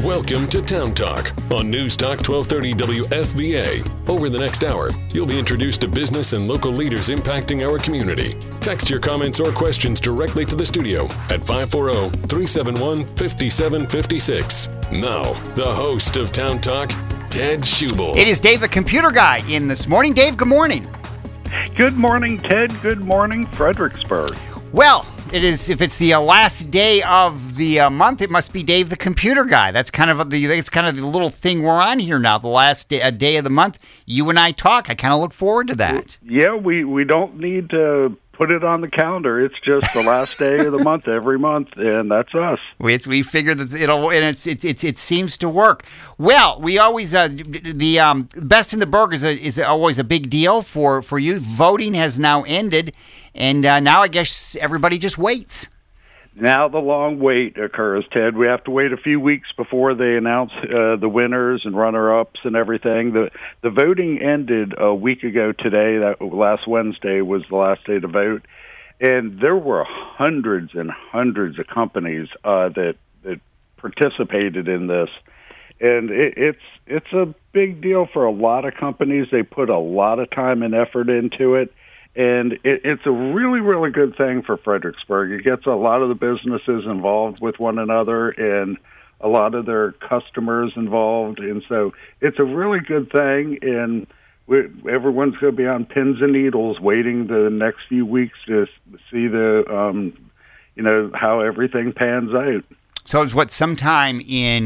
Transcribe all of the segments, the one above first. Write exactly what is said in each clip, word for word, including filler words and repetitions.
Welcome to Town Talk on News Talk twelve thirty W F V A. Over the next hour, you'll be introduced to business and local leaders impacting our community. Text your comments or questions directly to the studio at five four zero, three seven one, five seven five six. Now, the host of Town Talk, Ted Schubel. It is Dave, the computer guy, in this morning. Dave, good morning. Good morning, Ted. Good morning, Fredericksburg. Well, it is. If it's the uh, last day of the uh, month, it must be Dave, the computer guy. That's kind of the. It's kind of the little thing we're on here now. The last day, uh, day of the month, you and I talk. I kind of look forward to that. Yeah, we we don't need to put it on the calendar. It's just the last day of the month every month, and that's us. We we figure that it'll and it's it it, it seems to work. Well, we always uh, the um, best in the burg is a, is always a big deal for for you. Voting has now ended, and uh, now I guess everybody just waits. Now the long wait occurs, Ted. We have to wait a few weeks before they announce uh, the winners and runner-ups and everything. The the voting ended a week ago today. That last Wednesday was the last day to vote. And there were hundreds and hundreds of companies uh, that, that participated in this. And it, it's it's a big deal for a lot of companies. They put a lot of time and effort into it. And it, it's a really, really good thing for Fredericksburg. It gets a lot of the businesses involved with one another and a lot of their customers involved. And so it's a really good thing. And we, everyone's going to be on pins and needles waiting the next few weeks to see the, um, you know, how everything pans out. So it's what, sometime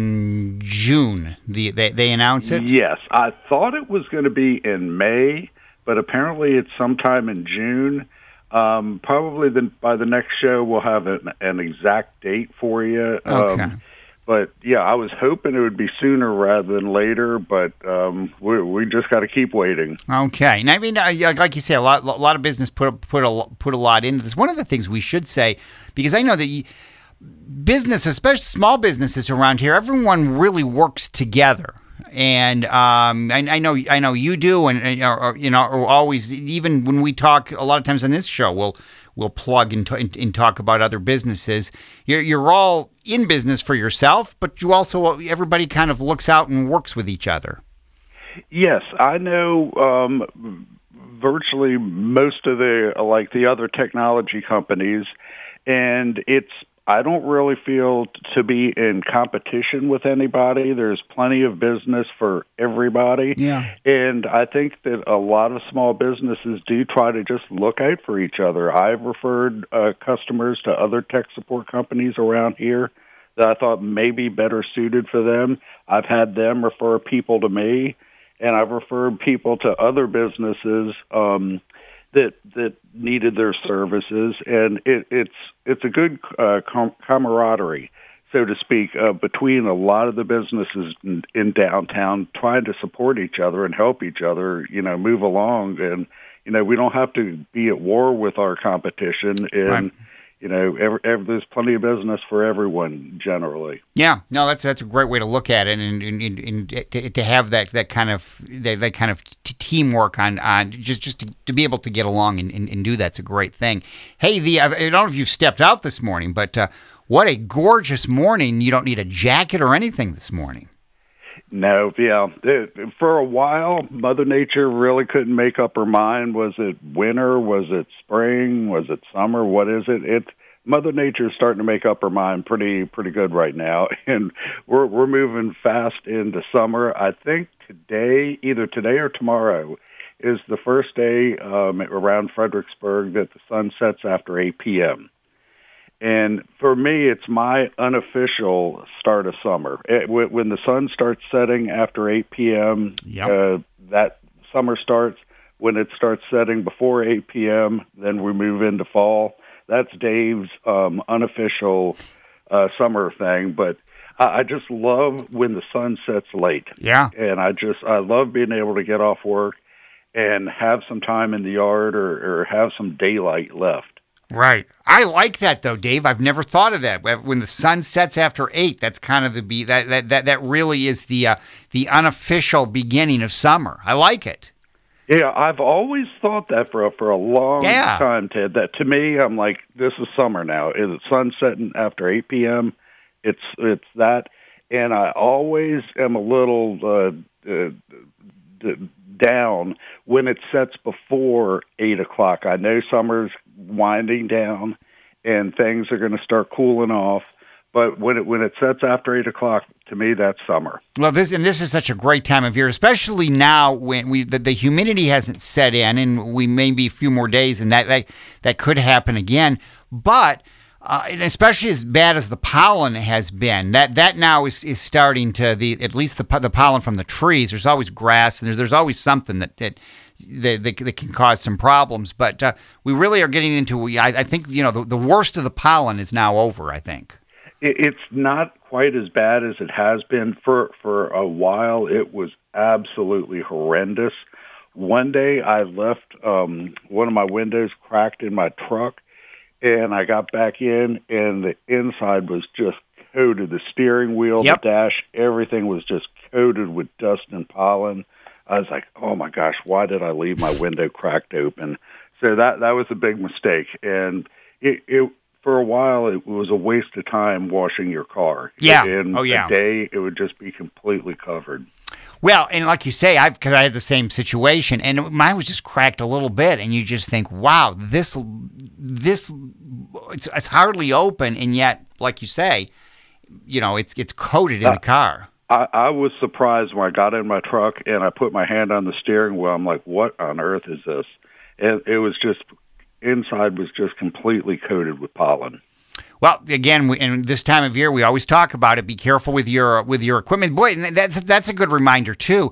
in June the, they, they announce it? Yes. I thought it was going to be in May. But apparently it's sometime in June. Um, probably the, by the next show we'll have an, an exact date for you. Okay. Um, but, yeah, I was hoping it would be sooner rather than later, but um, we, we just got to keep waiting. Okay. And I mean, uh, like you say, a lot, a lot of business put put a, put a lot into this. One of the things we should say, because I know that you, business, especially small businesses around here, everyone really works together. And um, I, I know, I know you do, and, and or, you know, or always. Even when we talk, a lot of times on this show, we'll we'll plug and, t- and talk about other businesses. You're you're all in business for yourself, but you also everybody kind of looks out and works with each other. Yes, I know. Um, virtually most of the like the other technology companies, and it's. I don't really feel to be in competition with anybody. There's plenty of business for everybody. Yeah. And I think that a lot of small businesses do try to just look out for each other. I've referred uh, customers to other tech support companies around here that I thought may be better suited for them. I've had them refer people to me, and I've referred people to other businesses um that that needed their services, and it, it's it's a good uh, com- camaraderie, so to speak, uh, between a lot of the businesses in, in downtown, trying to support each other and help each other, you know, move along, and you know, we don't have to be at war with our competition, and right. you know, every, every, there's plenty of business for everyone generally. Yeah, no, that's that's a great way to look at it, and, and, and, and to, to have that, that kind of that, that kind of t- teamwork on, on just just to, to be able to get along and, and, and do that's a great thing. Hey, the I don't know if you've stepped out this morning, but uh, what a gorgeous morning! You don't need a jacket or anything this morning. No, yeah. For a while, Mother Nature really couldn't make up her mind. Was it winter? Was it spring? Was it summer? What is it? It Mother Nature is starting to make up her mind pretty pretty good right now, and we're we're moving fast into summer. I think today, either today or tomorrow, is the first day um, around Fredericksburg that the sun sets after eight p.m. And for me, it's my unofficial start of summer. It, when the sun starts setting after eight p.m., yep. uh, that summer starts. When it starts setting before eight p.m., then we move into fall. That's Dave's um, unofficial uh, summer thing. But I, I just love when the sun sets late. Yeah. And I just I love being able to get off work and have some time in the yard or, or have some daylight left. Right. I like that though, Dave. I've never thought of that. When the sun sets after eight, that's kind of the be that that that, that really is the uh, the unofficial beginning of summer. I like it. Yeah, I've always thought that for a, for a long yeah. time, Ted. That to me, I'm like, this is summer now. Is it sun setting after eight p.m.? It's it's that, and I always am a little uh, uh, d- down when it sets before eight o'clock. I know summer's winding down, and things are going to start cooling off. But when it when it sets after eight o'clock, to me, that's summer. Well, this and this is such a great time of year, especially now when we the, the humidity hasn't set in, and we may be a few more days, and that that, that could happen again. But uh, and especially as bad as the pollen has been, that that now is, is starting to the at least the the pollen from the trees. There's always grass, and there's there's always something that that. That, that, that can cause some problems, but uh, we really are getting into. I, I think you know the, the worst of the pollen is now over. I think. It's not quite as bad as it has been for for a while. It was absolutely horrendous. One day I left um, one of my windows cracked in my truck, and I got back in, and the inside was just coated. The steering wheel, yep. the dash, everything was just coated with dust and pollen. I was like, oh my gosh, why did I leave my window cracked open? So that that was a big mistake, and it, it for a while it was a waste of time washing your car. Yeah. In oh yeah. a day, it would just be completely covered. Well, and like you say, I because I had the same situation, and mine was just cracked a little bit, and you just think, wow, this this it's, it's hardly open, and yet, like you say, you know, it's it's coated in uh, the car. I, I was surprised when I got in my truck and I put my hand on the steering wheel. I'm like, what on earth is this? And it was just, inside was just completely coated with pollen. Well, again, we, and this time of year, we always talk about it. Be careful with your with your equipment. Boy, that's that's a good reminder too.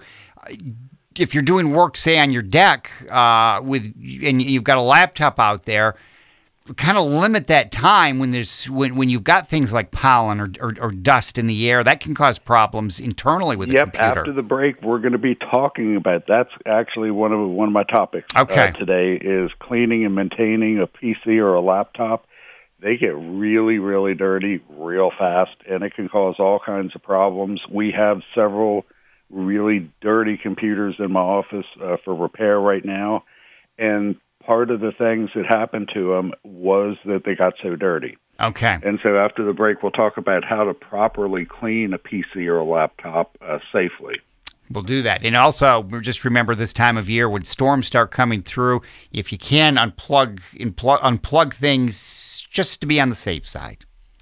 If you're doing work, say on your deck, uh, with and you've got a laptop out there, kind of limit that time when there's when, when you've got things like pollen or, or, or dust in the air. That can cause problems internally with the yep, computer. Yep. After the break, we're going to be talking about that's actually one of one of my topics okay. uh, today is cleaning and maintaining a P C or a laptop. They get really, really dirty real fast, and it can cause all kinds of problems. We have several really dirty computers in my office uh, for repair right now, and part of the things that happened to them was that they got so dirty. Okay. And so after the break, we'll talk about how to properly clean a P C or a laptop uh, safely. We'll do that. And also, just remember this time of year when storms start coming through, if you can, unplug, unplug, unplug things just to be on the safe side.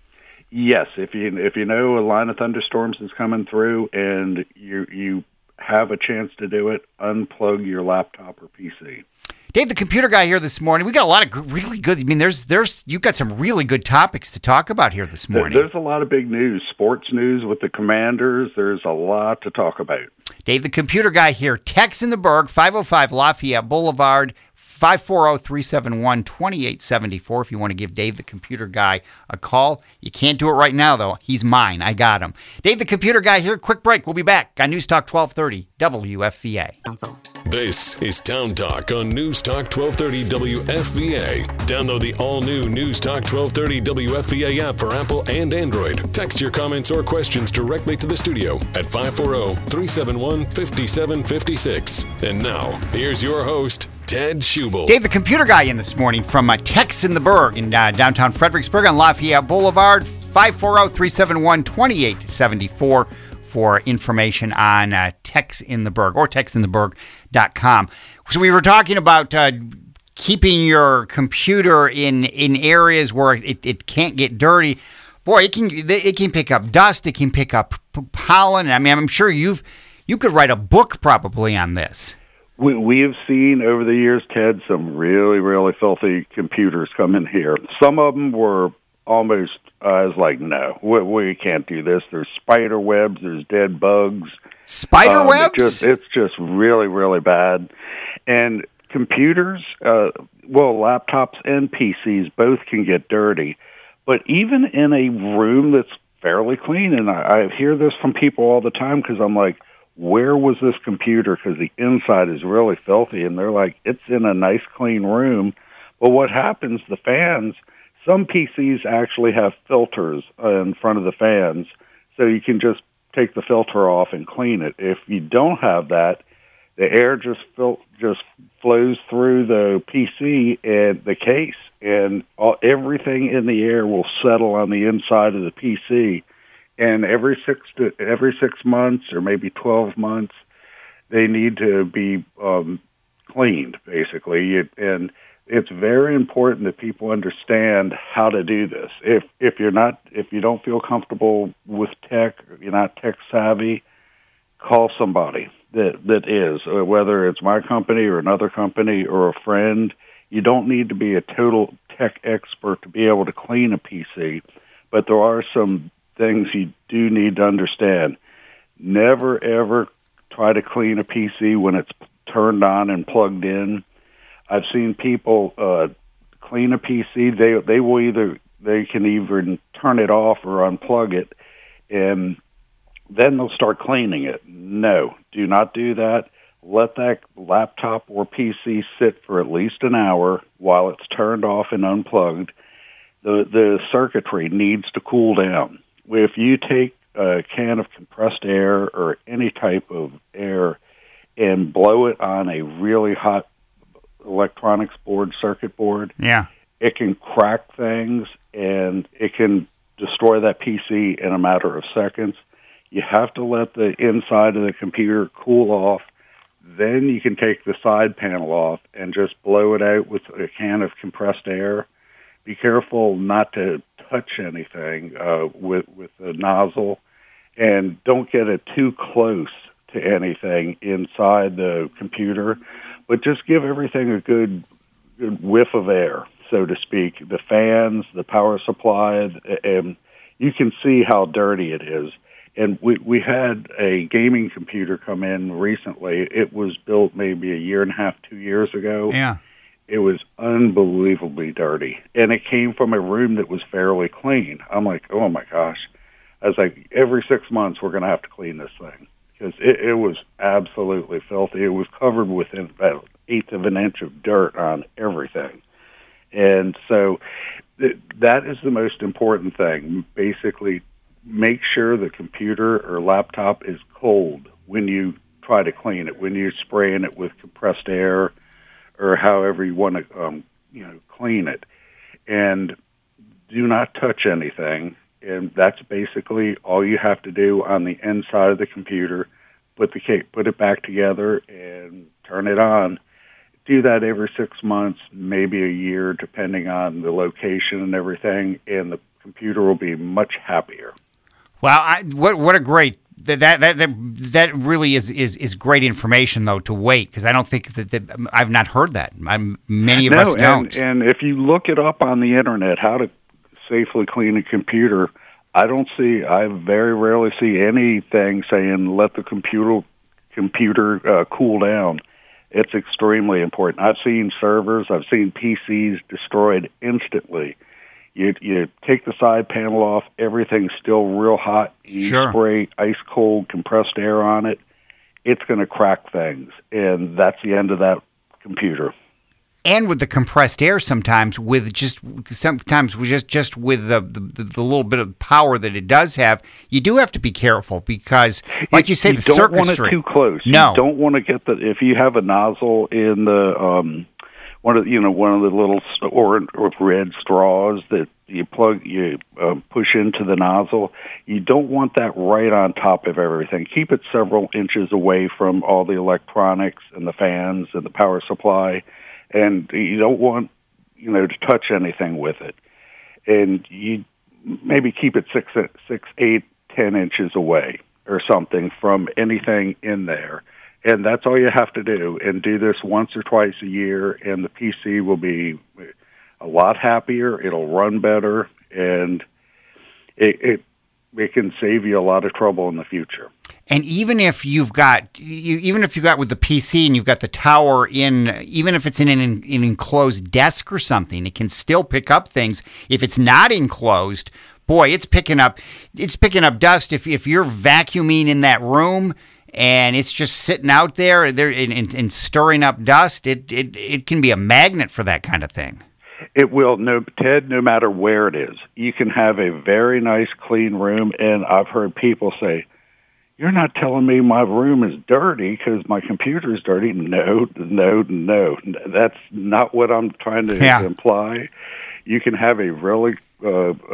Yes. If you if you know a line of thunderstorms is coming through and you you have a chance to do it, unplug your laptop or P C. Dave, the computer guy here this morning. We got a lot of good, really good. I mean, there's, there's, you've got some really good topics to talk about here this morning. There's a lot of big news, sports news with the Commanders. There's a lot to talk about. Dave, the computer guy here. Tex in the Berg, five oh five Lafayette Boulevard, five four zero, three seven one, two eight seven four. If you want to give Dave, the computer guy, a call. You can't do it right now, though. He's mine. I got him. Dave, the computer guy here. Quick break. We'll be back on News Talk twelve thirty W F V A. This is Town Talk on News Talk twelve thirty W F V A. Download the all-new News Talk twelve thirty W F V A app for Apple and Android. Text your comments or questions directly to the studio at five four zero, three seven one, five seven five six. And now, here's your host, Ted Schubel. Dave, the computer guy, in this morning from uh, Tex in the Berg in uh, downtown Fredericksburg on Lafayette Boulevard, five four zero, three seven one, two eight seven four for information on uh, Tex in the Berg or tex in the berg dot com. So we were talking about uh, keeping your computer in, in areas where it, it can't get dirty. Boy, it can it can pick up dust. It can pick up pollen. I mean, I'm sure you've you could write a book probably on this. We we have seen over the years, Ted, some really, really filthy computers come in here. Some of them were almost, uh, I was like, no, we, we can't do this. There's spider webs, there's dead bugs. Spider um, webs? It just, it's just really, really bad. And computers, uh, well, laptops and P Cs both can get dirty. But even in a room that's fairly clean, and I, I hear this from people all the time because I'm like, where was this computer? Because the inside is really filthy. And they're like, it's in a nice, clean room. But what happens, the fans, some P Cs actually have filters in front of the fans, so you can just take the filter off and clean it. If you don't have that, the air just fil- just flows through the P C and the case, and all, everything in the air will settle on the inside of the P C, and every six to every six months or maybe twelve months, they need to be um, cleaned, basically. It, and it's very important that people understand how to do this. If if you're not if you don't feel comfortable with tech, or you're not tech savvy, call somebody that that is, whether it's my company or another company or a friend. You don't need to be a total tech expert to be able to clean a P C, but there are some things you do need to understand. Never, ever try to clean a P C when it's turned on and plugged in. I've seen people uh, clean a P C. They they will either they can either turn it off or unplug it, and then they'll start cleaning it. No, do not do that. Let that laptop or P C sit for at least an hour while it's turned off and unplugged. The the circuitry needs to cool down. If you take a can of compressed air or any type of air and blow it on a really hot electronics board, circuit board, yeah, it can crack things and it can destroy that P C in a matter of seconds. You have to let the inside of the computer cool off. Then you can take the side panel off and just blow it out with a can of compressed air. Be careful not to touch anything uh, with with the nozzle, and don't get it too close to anything inside the computer, but just give everything a good, good whiff of air, so to speak. The fans, the power supply, and you can see how dirty it is. And we we had a gaming computer come in recently. It was built maybe a year and a half, two years ago. Yeah. It was unbelievably dirty. And it came from a room that was fairly clean. I'm like, oh, my gosh. I was like, every six months we're going to have to clean this thing. Because it, it was absolutely filthy. It was covered with about an eighth of an inch of dirt on everything. And so th- that is the most important thing. Basically, make sure the computer or laptop is cold when you try to clean it, when you're spraying it with compressed air or however you want to um, you know, clean it. And do not touch anything. And that's basically all you have to do on the inside of the computer. Put the cake, put it back together and turn it on. Do that every six months, maybe a year, depending on the location and everything, and the computer will be much happier. Well, I, what what a great that that that that really is is, is great information though to wait, because I don't think that, that I've not heard that. I'm, many of no, us don't. And, and if you look it up on the internet, how to safely clean a computer, I don't see. I very rarely see anything saying let the computer computer uh, cool down. It's extremely important. I've seen servers, I've seen P Cs destroyed instantly. You you take the side panel off, everything's still real hot. You sure. spray ice cold compressed air on it, it's going to crack things, and that's the end of that computer. And with the compressed air, sometimes with just sometimes with just just with the, the the little bit of power that it does have, you do have to be careful because, like you say, you the don't circuitry. want it too close. No, you don't want to get the if you have a nozzle in the um one of you know one of the little orange or red straws that you plug you uh, push into the nozzle. You don't want that right on top of everything. Keep it several inches away from all the electronics and the fans and the power supply. And you don't want, you know, to touch anything with it. And you maybe keep it six, six, eight, ten inches away or something from anything in there. And that's all you have to do. And do this once or twice a year, and the P C will be a lot happier. It'll run better, and it it, it can save you a lot of trouble in the future. And even if you've got, you, even if you got with the P C and you've got the tower in, even if it's in an, an enclosed desk or something, it can still pick up things. If it's not enclosed, boy, it's picking up, it's picking up dust. If if you're vacuuming in that room and it's just sitting out there, there and, and, and stirring up dust, it, it it can be a magnet for that kind of thing. It will, no, Ted, no matter where it is. You can have a very nice, clean room, and I've heard people say, you're not telling me my room is dirty because my computer is dirty. No, no, no. That's not what I'm trying to yeah. imply. You can have a really uh, uh,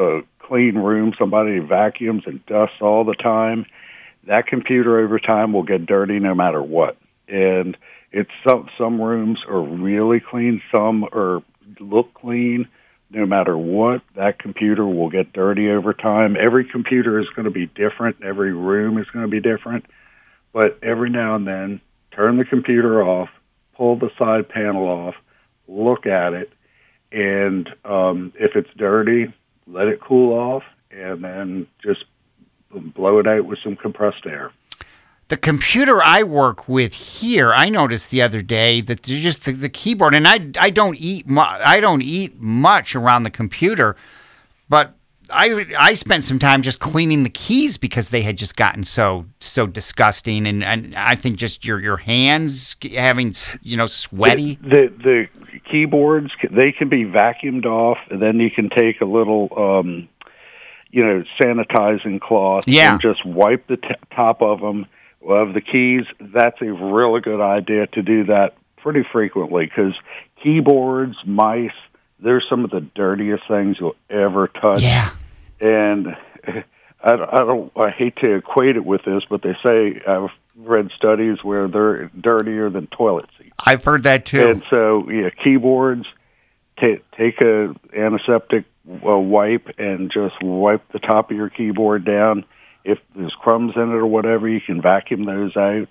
clean room, somebody vacuums and dusts all the time, that computer over time will get dirty no matter what. And it's some some rooms are really clean, some are look clean. No matter what, that computer will get dirty over time. Every computer is going to be different. Every room is going to be different. But every now and then, turn the computer off, pull the side panel off, look at it, and um, if it's dirty, let it cool off, and then just blow it out with some compressed air. The computer I work with here, I noticed the other day that just the, the keyboard, and I, I don't eat mu- I don't eat much around the computer, but I I spent some time just cleaning the keys because they had just gotten so so disgusting, and, and I think just your your hands having, you know, sweaty. The, the the keyboards, they can be vacuumed off, and then you can take a little um, you know sanitizing cloth yeah. and just wipe the t- top of them. Of the keys, that's a really good idea to do that pretty frequently, because keyboards, mice, they're some of the dirtiest things you'll ever touch. Yeah. And I, I don't, I hate to equate it with this, but they say, I've read studies where they're dirtier than toilet seats. I've heard that too. And so, yeah, keyboards, t- take a antiseptic uh, wipe and just wipe the top of your keyboard down. If there's crumbs in it or whatever, you can vacuum those out.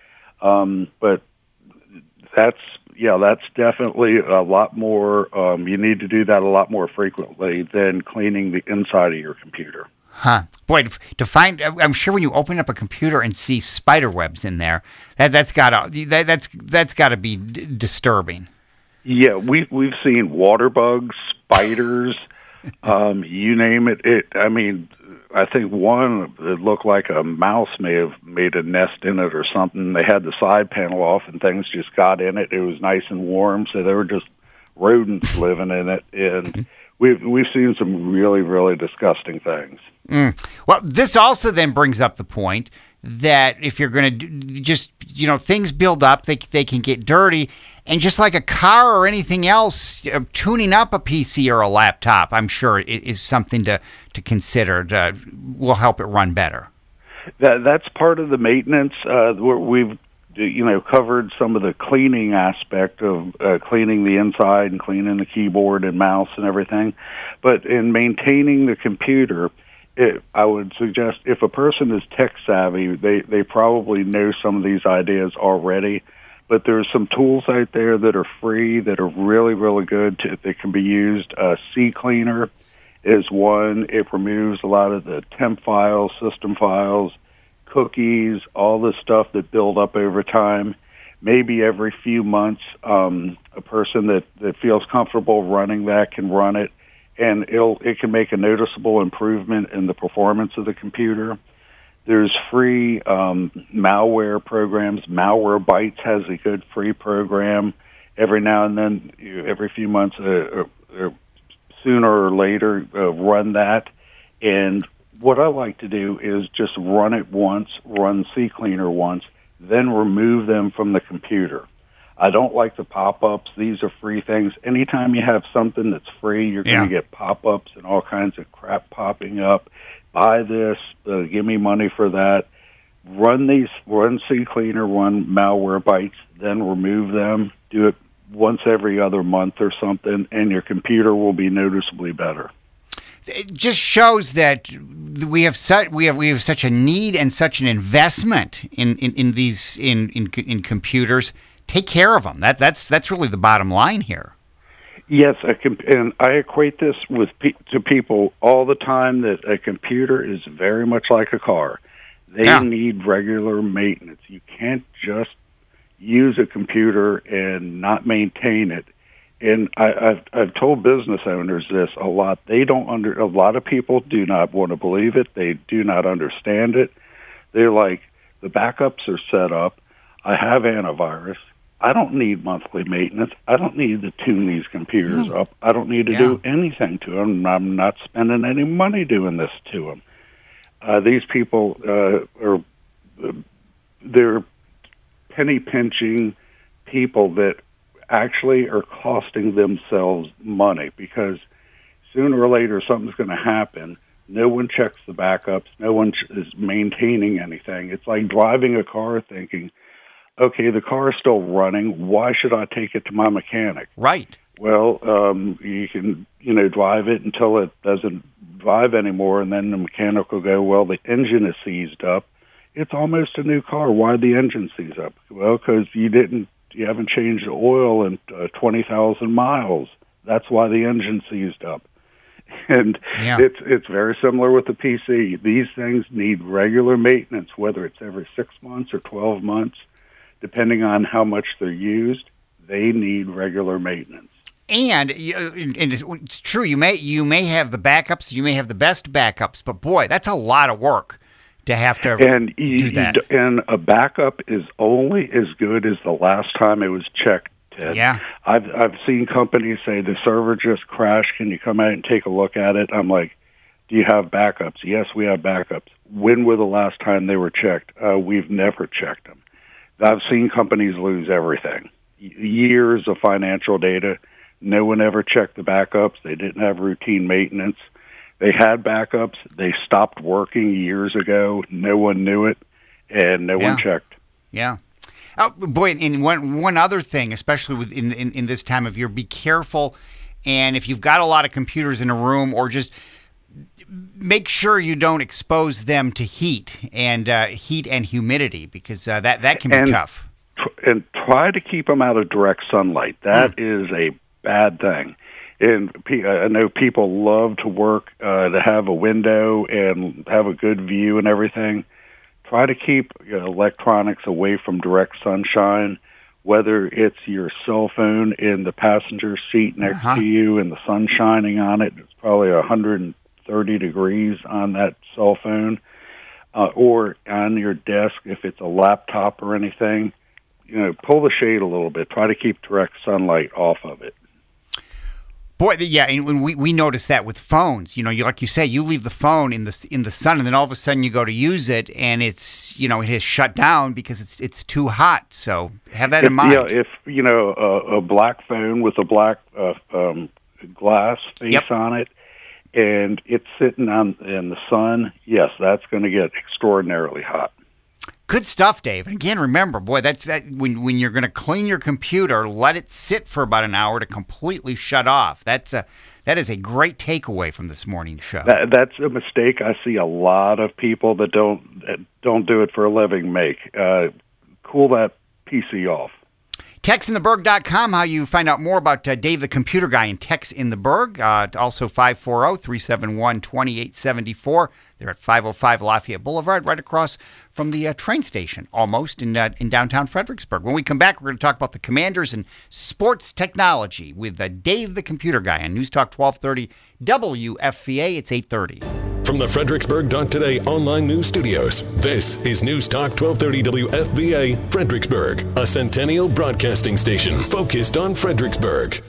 Um, but that's, yeah, that's definitely a lot more, um, you need to do that a lot more frequently than cleaning the inside of your computer. Huh. Boy, to find, I'm sure when you open up a computer and see spider webs in there, that, that's gotta, that, that's, that's gotta be d- disturbing. Yeah, we, we've seen water bugs, spiders, um, you name it. It, I mean, I think one, it looked like a mouse may have made a nest in it or something. They had the side panel off and things just got in it. It was nice and warm, so there were just rodents living in it. And we've, we've seen some really, really disgusting things. Mm. Well, this also then brings up the point that if you're going to just, you know, things build up, they they can get dirty. And just like a car or anything else, uh, tuning up a P C or a laptop, I'm sure is, is something to, to consider. To, will help it run better. That That's part of the maintenance. Uh, we've, you know, covered some of the cleaning aspect of uh, cleaning the inside and cleaning the keyboard and mouse and everything. But in maintaining the computer, It, I would suggest if a person is tech savvy, they, they probably know some of these ideas already. But there's some tools out there that are free that are really, really good to, that can be used. Uh, CCleaner is one. It removes a lot of the temp files, system files, cookies, all the stuff that build up over time. Maybe every few months, um, a person that, that feels comfortable running that can run it. And it'll, it can make a noticeable improvement in the performance of the computer. There's free um, malware programs. Malwarebytes has a good free program. Every now and then, every few months, uh, uh, sooner or later, uh, run that. And what I like to do is just run it once, run CCleaner once, then remove them from the computer. I don't like the pop-ups. These are free things. Anytime you have something that's free, you're going to Yeah. get pop-ups and all kinds of crap popping up. Buy this. Uh, give me money for that. Run these. Run CCleaner, run Malwarebytes, then remove them. Do it once every other month or something, and your computer will be noticeably better. It just shows that we have such we have we have such a need and such an investment in, in, in these in, in in computers. Take care of them. That that's that's really the bottom line here. Yes, a comp- and I equate this with pe- to people all the time that a computer is very much like a car. They Yeah. need regular maintenance. You can't just use a computer and not maintain it. And I, I've I've told business owners this a lot. They don't under a lot of people do not want to believe it. They do not understand it. They're like, the backups are set up. I have antivirus. I don't need monthly maintenance. I don't need to tune these computers up. I don't need to Yeah. do anything to them. I'm not spending any money doing this to them. Uh, these people uh, are uh, they're penny pinching people that actually are costing themselves money, because sooner or later something's going to happen No one checks the backups. No one is maintaining anything. It's like driving a car thinking, okay, the car is still running. Why should I take it to my mechanic? Right. Well, um, you can, you know, drive it until it doesn't drive anymore, and then the mechanic will go, well, the engine is seized up. It's almost a new car. Why the engine seized up? Well, because you didn't, you haven't changed the oil in uh, twenty thousand miles. That's why the engine seized up. And yeah. it's it's very similar with the P C. These things need regular maintenance, whether it's every six months or twelve months, depending on how much they're used. They need regular maintenance. And, and it's true, you may you may have the backups, you may have the best backups, but boy, that's a lot of work to have to and do you, that. You, and a backup is only as good as the last time it was checked, Ted. Yeah. I've I've seen companies say the server just crashed. Can you come out and take a look at it? I'm like, do you have backups? Yes, we have backups. When were the last time they were checked? Uh, we've never checked them. I've seen companies lose everything. Years of financial data. No one ever checked the backups. They didn't have routine maintenance. They had backups. They stopped working years ago. No one knew it, and no yeah. one checked. Yeah. Oh, boy, and one one other thing, especially with in, in in this time of year, be careful. And if you've got a lot of computers in a room, or just make sure you don't expose them to heat and uh, heat and humidity, because uh, that that can be and, tough. And try to keep them out of direct sunlight. That mm. is a bad thing. And I know people love to work uh, to have a window and have a good view and everything. Try to keep you know, electronics away from direct sunshine, whether it's your cell phone in the passenger seat next uh-huh. to you and the sun shining on it. It's probably one hundred thirty degrees on that cell phone, uh, or on your desk if it's a laptop or anything. You know, pull the shade a little bit. Try to keep direct sunlight off of it. Boy, yeah, and we we notice that with phones. You know, you like you say, you leave the phone in the in the sun, and then all of a sudden you go to use it, and it's you know it has shut down because it's it's too hot. So have that if, in mind. Yeah, if you know a, a black phone with a black uh, um, glass face yep. on it, and it's sitting on in the sun, yes, that's going to get extraordinarily hot. Good stuff, Dave. And again, remember, boy, that's that when when you're going to clean your computer, let it sit for about an hour to completely shut off. That's a that is a great takeaway from this morning's show. That, that's a mistake I see a lot of people that don't that don't do it for a living make. Uh, cool that P C off. Tex in the Berg dot com, how you find out more about uh, Dave the Computer Guy and Tex in the Berg. Uh, also five four zero, three seven one, two eight seven four. They're at five oh five Lafayette Boulevard, right across from the uh, train station, almost in uh, in downtown Fredericksburg. When we come back, we're going to talk about the Commanders and sports technology with uh, Dave the Computer Guy on News Talk twelve thirty W F V A. It's eight thirty. From the Fredericksburg Today online news studios, this is News Talk twelve thirty W F V A, Fredericksburg, a centennial broadcasting station focused on Fredericksburg.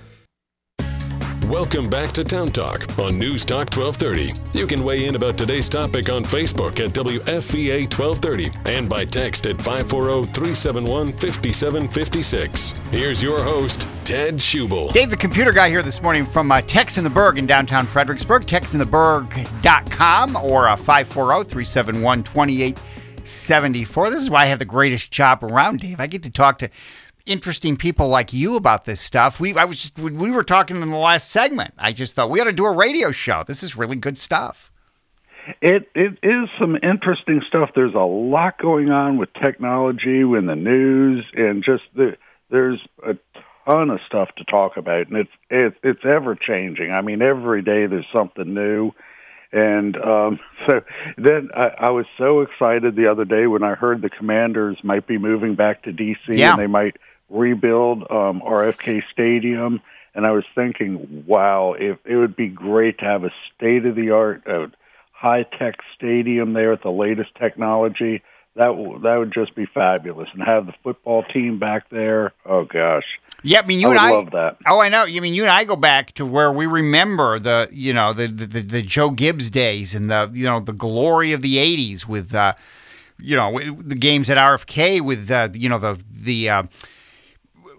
Welcome back to Town Talk on News Talk twelve thirty. You can weigh in about today's topic on Facebook at W F V A twelve thirty and by text at five four zero, three seven one, five seven five six. Here's your host, Ted Schubel. Dave the Computer Guy here this morning from uh, Tex in the Berg in downtown Fredericksburg, tex in the berg dot com or uh, five four zero, three seven one, two eight seven four. This is why I have the greatest job around, Dave. I get to talk to interesting people like you about this stuff. We I was just we were talking in the last segment. I just thought we ought to do a radio show. This is really good stuff. It it is some interesting stuff. There's a lot going on with technology in the news, and just the, there's a ton of stuff to talk about, and it's it, it's ever changing. I mean, every day there's something new. And um, so then I, I was so excited the other day when I heard the Commanders might be moving back to D C yeah. and they might rebuild um, R F K Stadium. And I was thinking, wow, if it would be great to have a state-of-the-art, uh, high-tech stadium there with the latest technology. That w- that would just be fabulous. And have the football team back there. Oh, gosh. Yeah, I mean, you I and I love that. Oh, I know. You mean you and I go back to where we remember the, you know, the the, the Joe Gibbs days and the, you know, the glory of the eighties with, uh, you know, the games at R F K with, uh, you know, the the uh,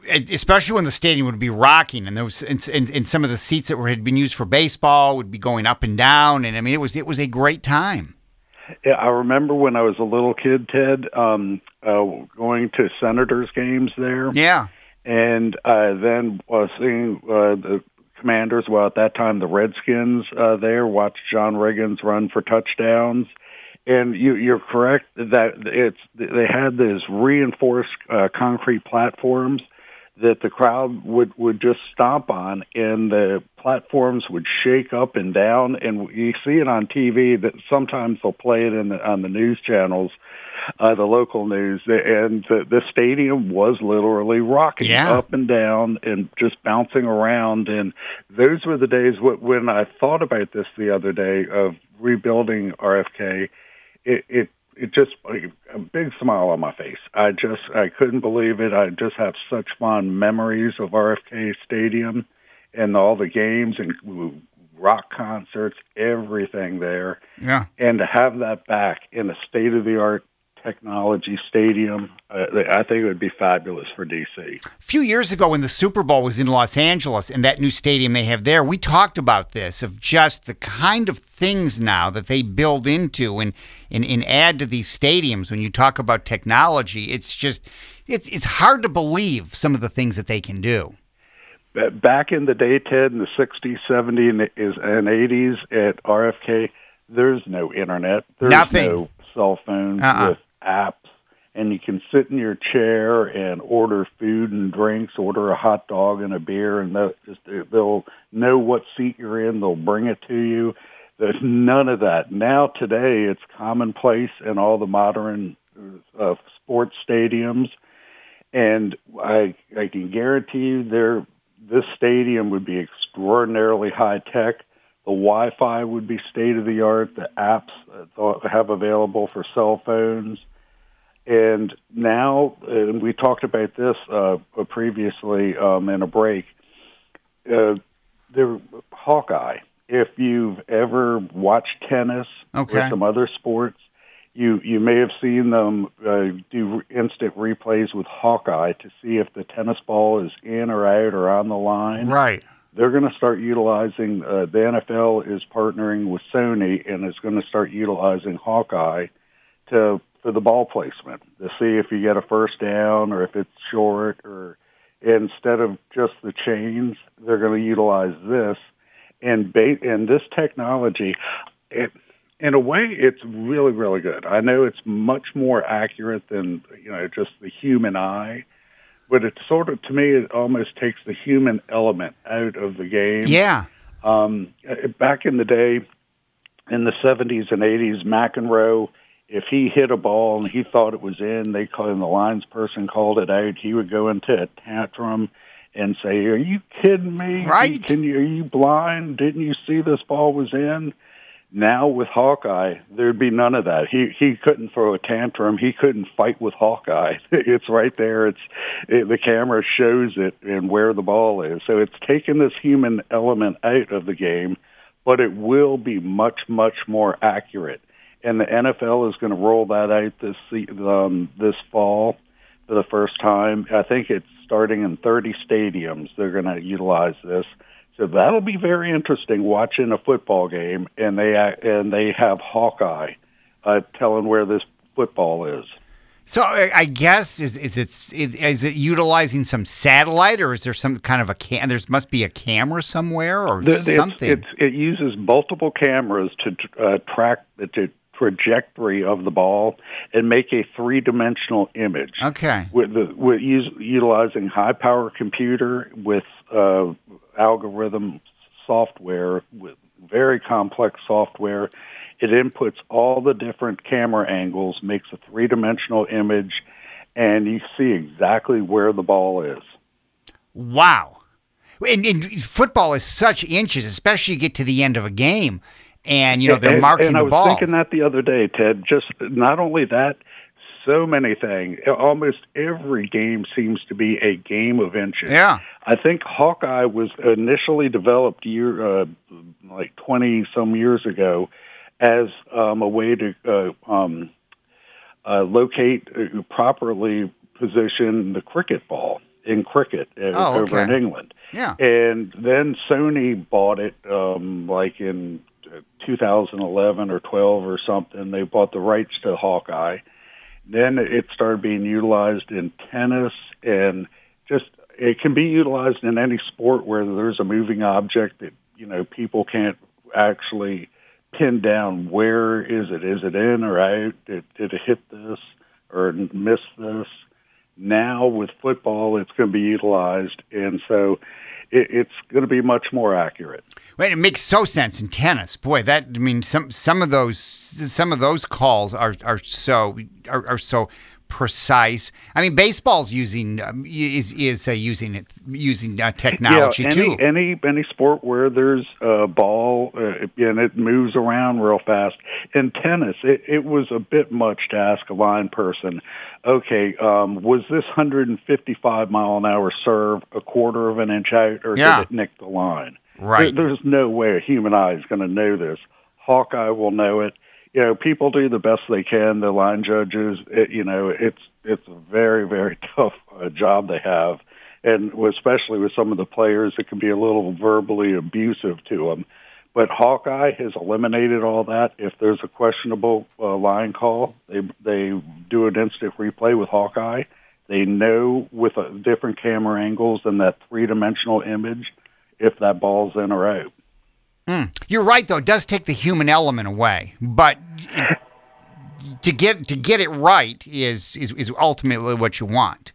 especially when the stadium would be rocking, and those and, and, and some of the seats that were had been used for baseball would be going up and down, and I mean it was it was a great time. Yeah, I remember when I was a little kid, Ted, um, uh, going to Senators games there. Yeah, and uh, then uh, seeing uh, the Commanders. Well, at that time, the Redskins uh, there. Watched John Riggins run for touchdowns. And you, you're correct that it's they had these reinforced uh, concrete platforms that the crowd would, would just stomp on, and the platforms would shake up and down. And you see it on T V that sometimes they'll play it in the, on the news channels, uh, the local news, and the, the stadium was literally rocking yeah. up and down and just bouncing around. And those were the days when I thought about this the other day of rebuilding R F K. It, it it just like, a big smile on my face. I just I couldn't believe it. I just have such fond memories of R F K Stadium and all the games and rock concerts, everything there. Yeah, and to have that back in a state of the art technology stadium, uh, I think it would be fabulous for D C. A few years ago when the Super Bowl was in Los Angeles and that new stadium they have there, we talked about this, of just the kind of things now that they build into and, and, and add to these stadiums. When you talk about technology, it's just, it's, it's hard to believe some of the things that they can do. Back in the day, Ted, in the sixties, seventies, and eighties at R F K, there's no internet. There's Nothing. no cell phones uh-uh. with apps, and you can sit in your chair and order food and drinks, order a hot dog and a beer, and they'll, just, they'll know what seat you're in. They'll bring it to you. There's none of that. Now, today, it's commonplace in all the modern uh, sports stadiums, and I, I can guarantee you there, this stadium would be extraordinarily high-tech. The Wi-Fi would be state-of-the-art. The apps uh, have available for cell phones. And now, and we talked about this uh, previously um, in a break, uh, there, Hawkeye, if you've ever watched tennis okay. or some other sports, you, you may have seen them uh, do instant replays with Hawkeye to see if the tennis ball is in or out or on the line. Right. They're going to start utilizing, uh, the N F L is partnering with Sony and is going to start utilizing Hawkeye to for the ball placement to see if you get a first down or if it's short, or instead of just the chains, they're going to utilize this. And, ba- and this technology, it, in a way, it's really, really good. I know it's much more accurate than, you know, just the human eye. But it's sort of, to me, it almost takes the human element out of the game. Yeah. Um, back in the day, in the seventies and eighties, McEnroe, if he hit a ball and he thought it was in, they called him, the lines person called it out. He would go into a tantrum and say, "Are you kidding me? Right? Can you? Are you blind? Didn't you see this ball was in?" Now with Hawkeye, there'd be none of that. He he couldn't throw a tantrum. He couldn't fight with Hawkeye. It's right there. It's it, the camera shows it and where the ball is. So it's taken this human element out of the game, but it will be much, much more accurate. And the N F L is going to roll that out this um, this fall for the first time. I think it's starting in thirty stadiums. They're going to utilize this. So that'll be very interesting watching a football game, and they and they have Hawkeye uh, telling where this football is. So I guess is is it is it utilizing some satellite, or is there some kind of a cam? There must be a camera somewhere or the, something. It's, it's, it uses multiple cameras to uh, track the trajectory of the ball and make a three-dimensional image. Okay. With the with use, utilizing high-power computer with uh, algorithm software, with very complex software. It inputs all the different camera angles, makes a three-dimensional image, and you see exactly where the ball is. Wow. And, and football is such inches, especially you get to the end of a game, and, you know, they're and, marking and the I was ball. thinking that the other day, Ted. Just not only that, so many things. Almost every game seems to be a game of inches. Yeah. I think Hawkeye was initially developed year, uh, like twenty some years ago, as um, a way to uh, um, uh, locate, uh, properly position the cricket ball. in cricket uh, oh, over okay. in England. Yeah. And then Sony bought it um, like in two thousand eleven or twelve or something. They bought the rights to Hawkeye. Then it started being utilized in tennis, and just it can be utilized in any sport where there's a moving object that, you know, people can't actually pin down where is it. Is it in or out? Did, did it hit this or miss this? Now with football, it's going to be utilized, and so it, it's going to be much more accurate. Wait, it makes so sense in tennis. Boy, that I mean, some some of those some of those calls are are so are, are so precise. I mean, baseball's using um, is is uh, using it using uh, technology yeah, any, too. Any any sport where there's a ball uh, and it moves around real fast. In tennis, it, it was a bit much to ask a line person. Okay, um, was this one hundred fifty-five mile an hour serve a quarter of an inch out, or Yeah. did it nick the line? Right. There, there's no way a human eye is going to know this. Hawkeye will know it. You know, people do the best they can. The line judges, it, you know, it's it's a very, very tough uh, job they have, and especially with some of the players, it can be a little verbally abusive to them. But Hawkeye has eliminated all that. If there's a questionable uh, line call, they they do an instant replay with Hawkeye. They know with uh, different camera angles and that three-dimensional image if that ball's in or out. Mm. You're right, though. It does take the human element away, but to get to get it right is is, is ultimately what you want.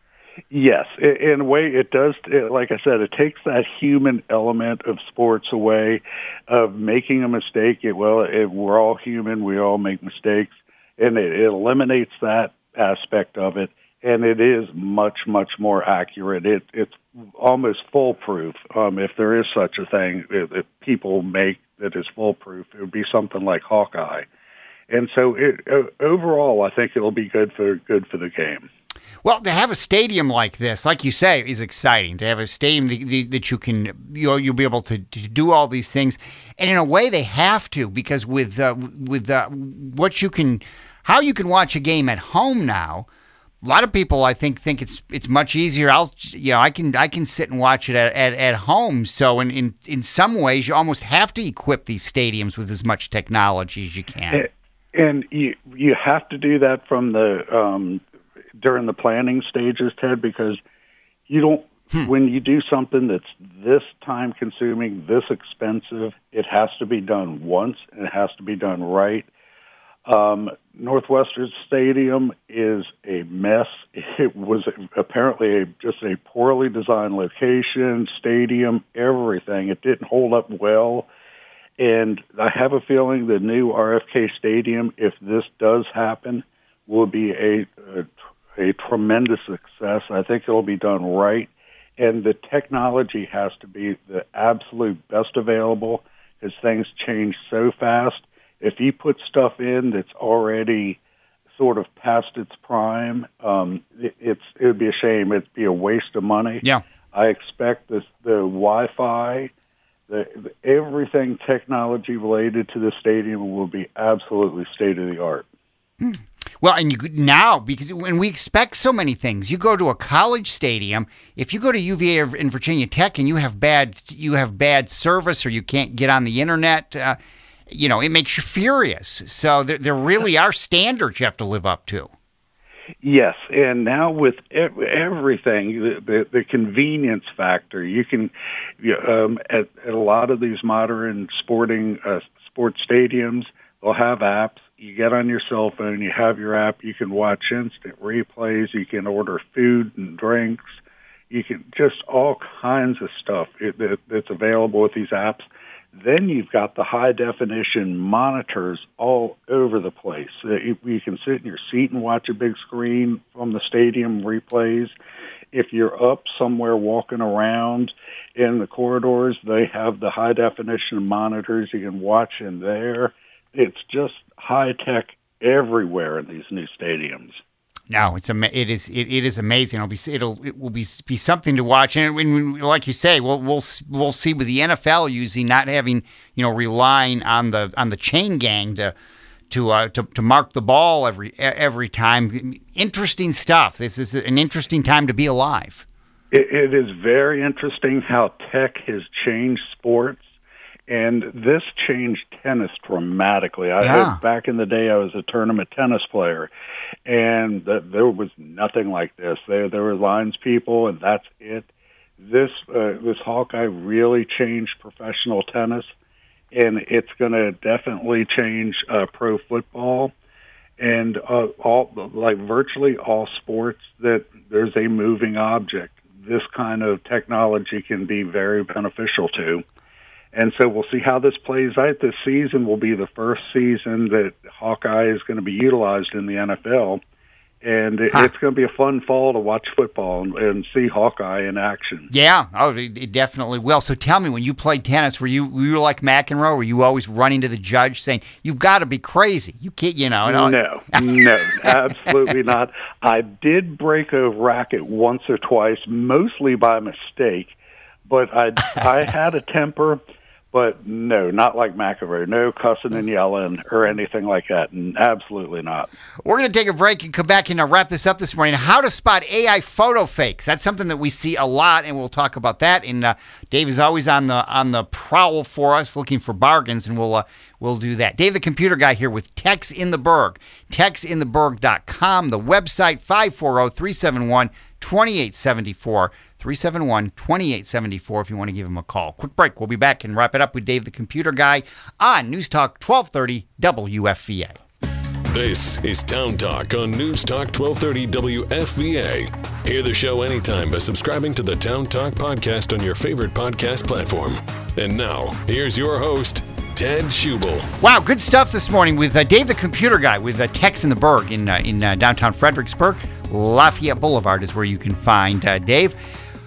Yes, in a way, it does. Like I said, it takes that human element of sports away, of making a mistake. It, well, it, we're all human. We all make mistakes, and it, it eliminates that aspect of it. And it is much, much more accurate. It, it's almost foolproof. Um, if there is such a thing that people make that is foolproof, it would be something like Hawkeye. And so, it, uh, overall, I think it'll be good for good for the game. Well, to have a stadium like this, like you say, is exciting. To have a stadium that, that, that you can, you know, you'll be able to, to do all these things, and in a way, they have to, because with uh, with uh, what you can, how you can watch a game at home now. A lot of people, I think, think it's it's much easier. I'll, you know, I can I can sit and watch it at at, at home. So, in, in in some ways, you almost have to equip these stadiums with as much technology as you can. And you you have to do that from the um, during the planning stages, Ted, because you don't. Hmm. When you do something that's this time consuming, this expensive, it has to be done once, and it has to be done right. Um, Northwestern Stadium is a mess. It was apparently a, just a poorly designed location, stadium, everything. It didn't hold up well. And I have a feeling the new R F K Stadium, if this does happen, will be a, a, a tremendous success. I think it'll be done right. And the technology has to be the absolute best available, because things change so fast. If you put stuff in that's already sort of past its prime, um, it, it's it would be a shame. It'd be a waste of money. Yeah, I expect this, the Wi-Fi, the, the everything technology related to the stadium will be absolutely state of the art. Mm. Well, and you now, because when we expect so many things, you go to a college stadium. If you go to U V A or in Virginia Tech and you have bad you have bad service, or you can't get on the internet. Uh, You know, it makes you furious. So there, there really are standards you have to live up to. Yes, and now with everything, the, the, the convenience factor, you can, um, at, at a lot of these modern sporting uh, sports stadiums, they'll have apps. You get on your cell phone, you have your app, you can watch instant replays, you can order food and drinks, you can just all kinds of stuff it, that's available with these apps. Then you've got the high-definition monitors all over the place. Uh, you, you can sit in your seat and watch a big screen from the stadium replays. If you're up somewhere walking around in the corridors, they have the high-definition monitors. You can watch in there. It's just high-tech everywhere in these new stadiums. No, it's ama- it is it, it is amazing. It'll be it'll it will be be something to watch, and when, like you say, we'll we'll we'll see with the N F L using not having you know relying on the on the chain gang to to uh, to to mark the ball every every time. Interesting stuff. This is an interesting time to be alive. It, it is very interesting how tech has changed sports, and this changed tennis dramatically. I, Yeah. Back in the day, I was a tournament tennis player, and the, there was nothing like this. There, there were lines people, and that's it. This uh, this Hawkeye really changed professional tennis, and it's going to definitely change uh, pro football. And uh, all like virtually all sports that there's a moving object, this kind of technology can be very beneficial to. And so we'll see how this plays out. This season will be the first season that Hawkeye is going to be utilized in the N F L. And it, Huh. it's going to be a fun fall to watch football and, and see Hawkeye in action. Yeah, oh, it, it definitely will. So tell me, when you played tennis, were you were you like McEnroe? Were you always running to the judge saying, "You've got to be crazy. You can't, you know"? And all- No, no, absolutely not. I did break a racket once or twice, mostly by mistake, but I I had a temper. But no, not like McEnroe. No cussing and yelling or anything like that. And absolutely not. We're going to take a break and come back and uh, wrap this up this morning. How to spot A I photo fakes. That's something that we see a lot, and we'll talk about that. And uh, Dave is always on the on the prowl for us, looking for bargains, and we'll uh, we'll do that. Dave, the computer guy, here with Tex in the Berg. tex in the berg dot com. The website five four zero, three seven one, two eight seven four. three seven one, two eight seven four if you want to give him a call. Quick break. We'll be back and wrap it up with Dave, the computer guy, on News Talk twelve thirty W F V A. This is Town Talk on News Talk twelve thirty W F V A. Hear the show anytime by subscribing to the Town Talk podcast on your favorite podcast platform. And now, here's your host, Ted Schubel. Wow, good stuff this morning with uh, Dave, the computer guy, with uh, Tex in the Berg in, uh, in uh, downtown Fredericksburg. Lafayette Boulevard is where you can find uh, Dave.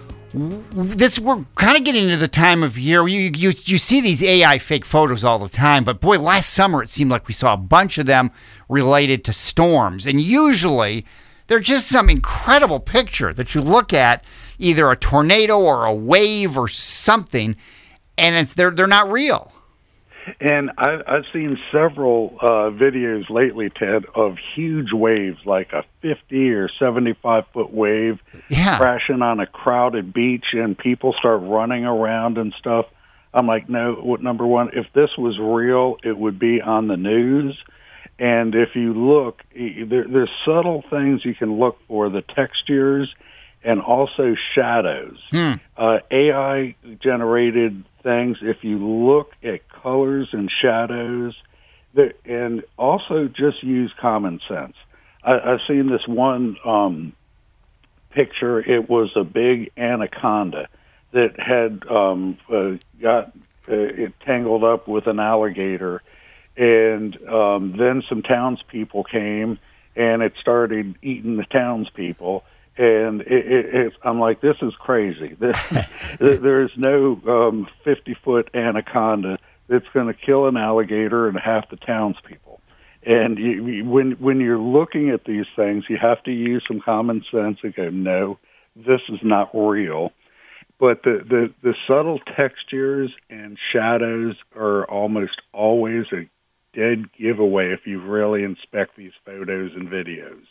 This we're kind of getting into the time of year where you, you you see these A I fake photos all the time, but boy, last summer it seemed like we saw a bunch of them related to storms, and usually they're just some incredible picture that you look at, either a tornado or a wave or something, and it's they're they're not real. And I, I've seen several uh, videos lately, Ted, of huge waves, like a fifty or seventy-five foot wave Yeah. crashing on a crowded beach, and people start running around and stuff. I'm like, no, what, number one, if this was real, it would be on the news. And if you look, there, there's subtle things you can look for, the textures and also shadows. Hmm. Uh, A I-generated things, if you look at colors and shadows, that, and also just use common sense. I, I've seen this one um, picture. It was a big anaconda that had um, uh, got uh, it tangled up with an alligator, and um, then some townspeople came, and it started eating the townspeople. And it, it, it, I'm like, this is crazy. This, there's no um, fifty-foot anaconda that's going to kill an alligator and half the townspeople. And you, you, when when you're looking at these things, you have to use some common sense and go, no, this is not real. But the, the, the subtle textures and shadows are almost always a dead giveaway if you really inspect these photos and videos.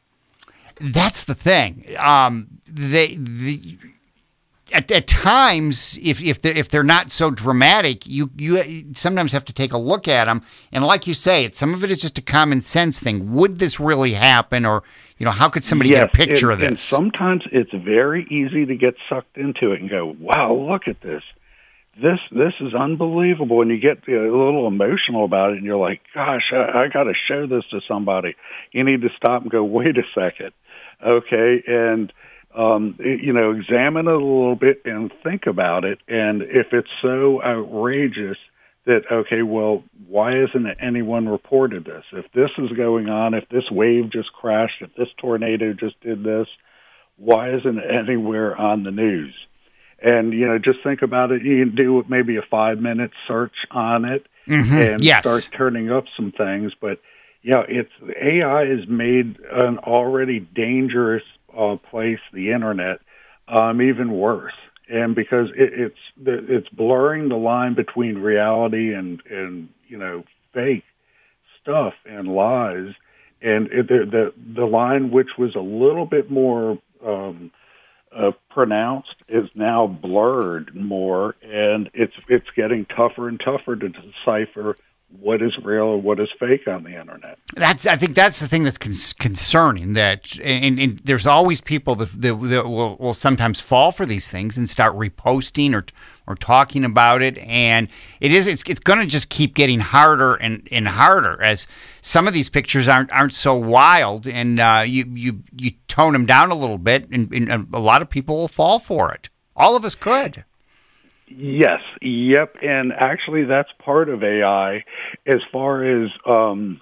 That's the thing. Um, they the at, at times, if if they're, if they're not so dramatic, you you sometimes have to take a look at them. And like you say, it, some of it is just a common sense thing. Would this really happen, or you know, how could somebody yes, get a picture and, of this? And sometimes it's very easy to get sucked into it and go, "Wow, look at this! This this is unbelievable!" And you get a little emotional about it, and you're like, "Gosh, I, I got to show this to somebody." You need to stop and go, "Wait a second, okay?" And um, you know, examine it a little bit and think about it. And if it's so outrageous that, okay, well, why isn't anyone reported this? If this is going on, if this wave just crashed, if this tornado just did this, why isn't it anywhere on the news? And, you know, just think about it. You can do maybe a five-minute search on it Mm-hmm. and Yes. start turning up some things. But, you know, it's A I has made an already dangerous uh, place, the Internet, um, even worse. And because it, it's it's blurring the line between reality and, and you know, fake stuff and lies. And it, the, the the line which was a little bit more um, uh, pronounced is now blurred more, and it's it's getting tougher and tougher to decipher what is real and what is fake on the internet. That's I think that's the thing that's con- concerning. That and, and there's always people that, that, that will, will sometimes fall for these things and start reposting or or talking about it, and it is it's it's going to just keep getting harder and, and harder as some of these pictures aren't aren't so wild, and uh, you you you tone them down a little bit, and, and a lot of people will fall for it. All of us could. Yes, yep, and actually that's part of A I as far as um,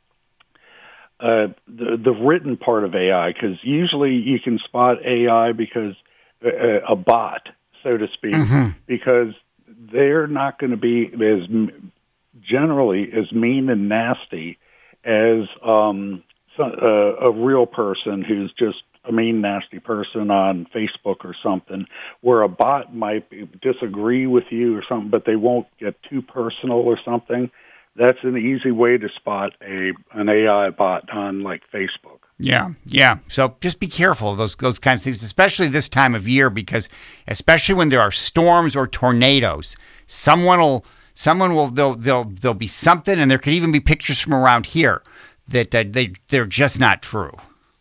uh, the, the written part of A I, because usually you can spot A I because uh, a bot, so to speak, mm-hmm. because they're not going to be as generally as mean and nasty as um, so, uh, a real person who's just a mean, nasty person on Facebook or something, where a bot might disagree with you or something, but they won't get too personal or something. That's an easy way to spot a an A I bot on, like, Facebook. Yeah, yeah. So just be careful of those those kinds of things, especially this time of year, because especially when there are storms or tornadoes, someone will someone will there'll there'll, there'll be something, and there could even be pictures from around here that uh, they they're just not true.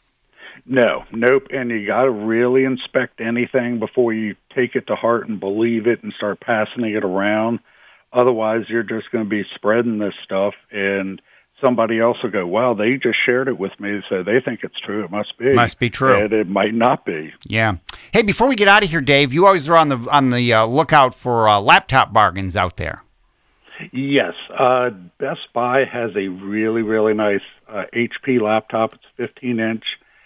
No, nope, and you got to really inspect anything before you take it to heart and believe it and start passing it around. Otherwise, you're just going to be spreading this stuff, and somebody else will go, wow, they just shared it with me, so they think it's true. It must be. Must be true. And it might not be. Yeah. Hey, before we get out of here, Dave, you always are on the on the uh, lookout for uh, laptop bargains out there. Yes. Uh, Best Buy has a really, really nice uh, H P laptop. It's fifteen inch.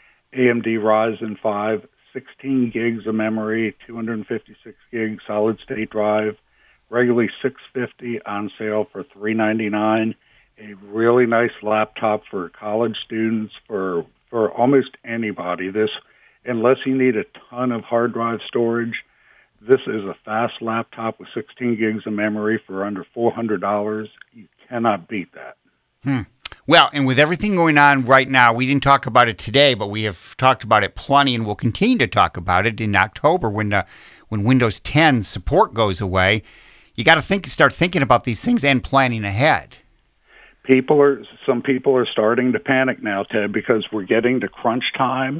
A M D Ryzen five, sixteen gigs of memory, two hundred fifty-six gig solid state drive, regularly six hundred fifty dollars, on sale for three hundred ninety-nine dollars. A really nice laptop for college students, for for almost anybody. This, unless you need a ton of hard drive storage, this is a fast laptop with sixteen gigs of memory for under four hundred dollars. You cannot beat that. Hmm. Well, and with everything going on right now, we didn't talk about it today, but we have talked about it plenty, and we'll continue to talk about it in October when uh, when Windows ten support goes away. You got to think, start thinking about these things and planning ahead. People are, some people are starting to panic now, Ted, because we're getting to crunch time,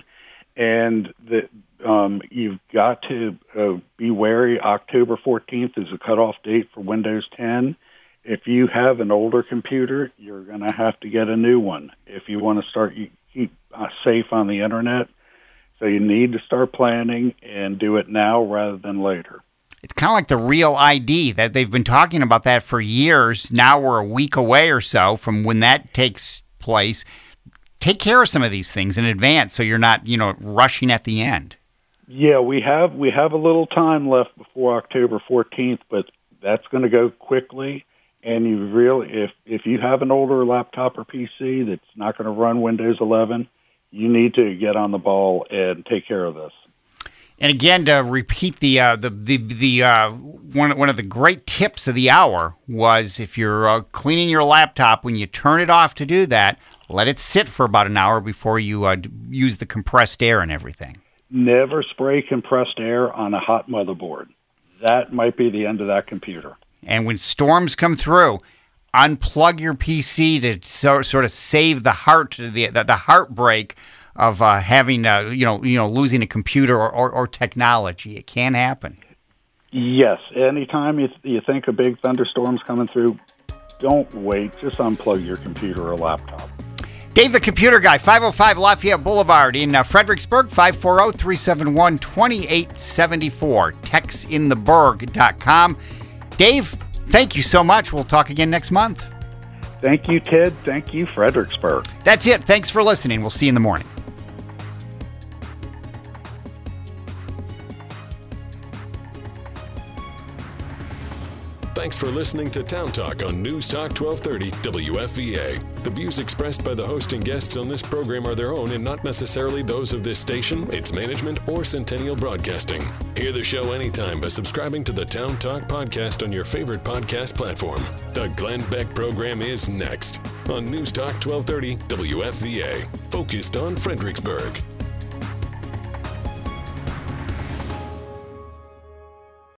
and the, um, you've got to uh, be wary. October fourteenth is the cutoff date for Windows ten. If you have an older computer, you're going to have to get a new one if you want to start you keep uh, safe on the internet. So you need to start planning and do it now rather than later. It's kind of like the Real I D that they've been talking about that for years. Now we're a week away or so from when that takes place. Take care of some of these things in advance so you're not, you know, rushing at the end. Yeah, we have we have a little time left before October fourteenth, but that's going to go quickly. And you really, if if you have an older laptop or P C that's not going to run Windows eleven, you need to get on the ball and take care of this. And again, to repeat the uh, the the the uh, one one of the great tips of the hour was, if you're uh, cleaning your laptop, when you turn it off to do that, let it sit for about an hour before you uh, use the compressed air and everything. Never spray compressed air on a hot motherboard. That might be the end of that computer. And when storms come through, unplug your P C to so, sort of save the heart, the the, the heartbreak of uh, having, uh, you know, you know, losing a computer or, or, or technology. It can happen. Yes. Anytime you, you think a big thunderstorm's coming through, don't wait. Just unplug your computer or laptop. Dave the Computer Guy, five oh five Lafayette Boulevard in uh, Fredericksburg, five four zero, three seven one, two eight seven four, tex in the burg dot com. Dave, thank you so much. We'll talk again next month. Thank you, Ted. Thank you, Fredericksburg. That's it. Thanks for listening. We'll see you in the morning. Thanks for listening to Town Talk on News Talk twelve thirty W F V A. The views expressed by the host and guests on this program are their own and not necessarily those of this station, its management, or Centennial Broadcasting. Hear the show anytime by subscribing to the Town Talk podcast on your favorite podcast platform. The Glenn Beck program is next on News Talk twelve thirty W F V A, focused on Fredericksburg.